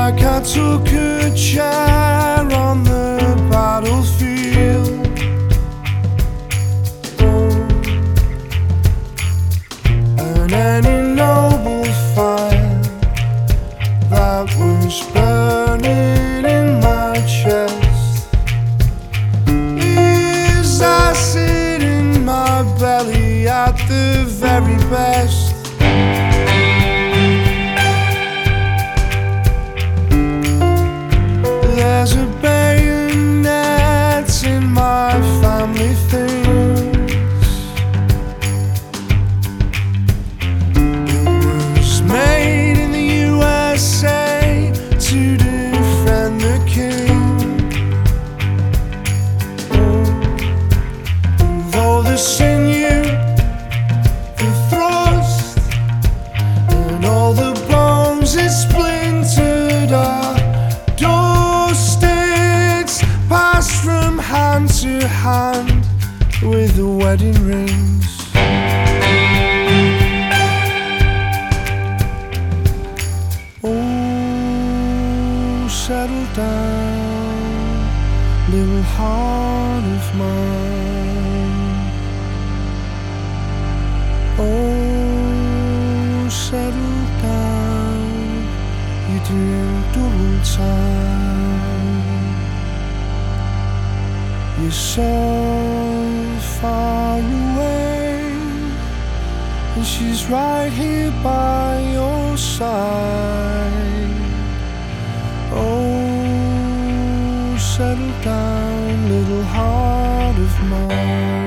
like I took a chair on the battlefield. And any noble fire that was burning in my chest is acid in my belly at the very best. There's a bayonet in my family things. It was made in the USA to defend the king. And though the sinew, the thrust, and all the bones it splintered are passed from hand to hand with the wedding rings. Oh, settle down, little heart of mine. Oh, settle down, you're doing double time. You're so far away, and she's right here by your side. Oh, settle down, little heart of mine.